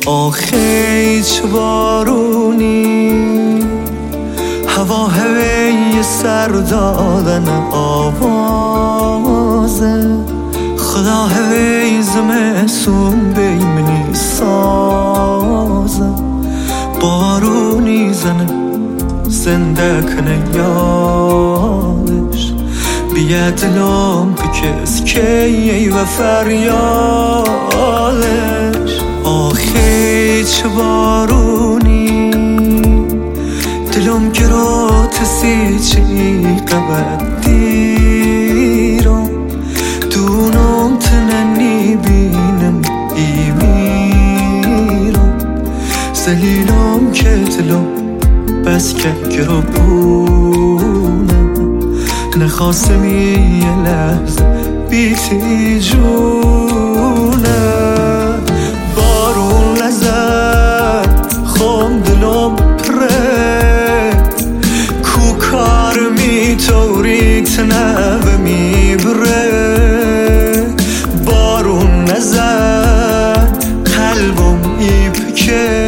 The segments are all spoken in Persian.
آخه چه بارونی، هوا هوای سر دادن آوازه، خدا هوای زمستون بیمنی سازه، بارونی زنه زنده کنه یادش، بیا دلم بکس کی و فریادش. آخه چه بارونی، دلم گرات سی چی قبد دیرم، دونم تننی بینم ای میرم، زلیلم که دلم بس که گرو بونم، نخواستم یه لحظه بیتی جونه. بارون نزد خم دلم پره، کو کار می توریت نوه می بره، بارون نزد قلبم ای پکه،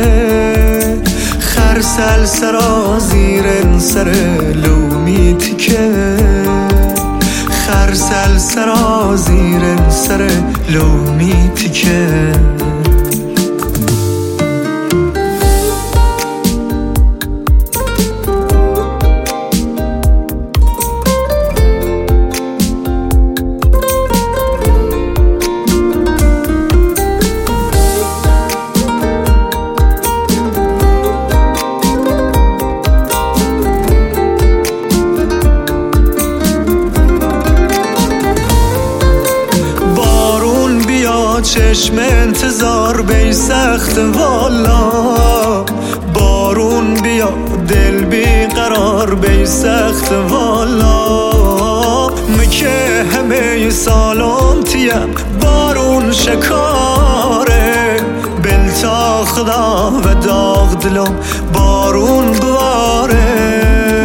خرسل سرا زیرن سر لومی تکه، خرسل سرا زیرن سر لومی تکه. چشم انتظار بی سخت والا، بارون بیا دل بی قرار بی سخت والا، مکه همه سالم تیم بارون شکاره، بل تا خدا و داغ دلم بارون باره،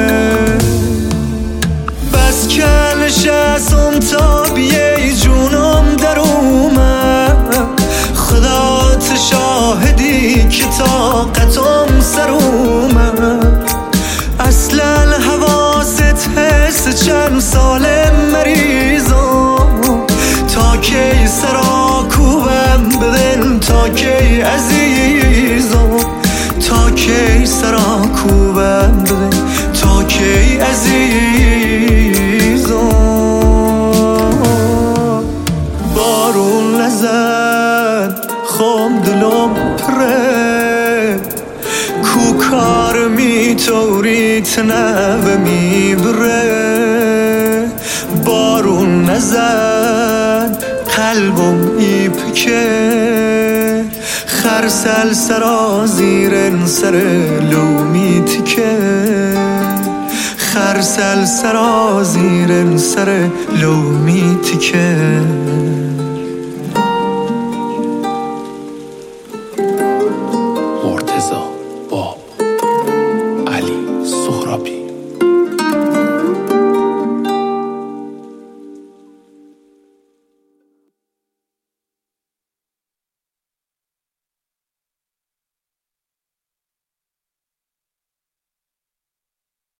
بس که نشستم تا بیای جونم در اومد، خدا شاهدی که طاقتم سر اومد، اصلا حواست حس چند سال مریضم، تا کی سرا کوبم بدن تا کی عزیزم، تا کی سرا کوبم بدن تا کی عزیزم. بارون نزد خم دلم پره، کو کار می توریت نوه می بره، بارون نزد قلبم ای پکه، خرسل سرا زیرن سر لومی تکه، خرسل سرا زیرن سر لومی تکه.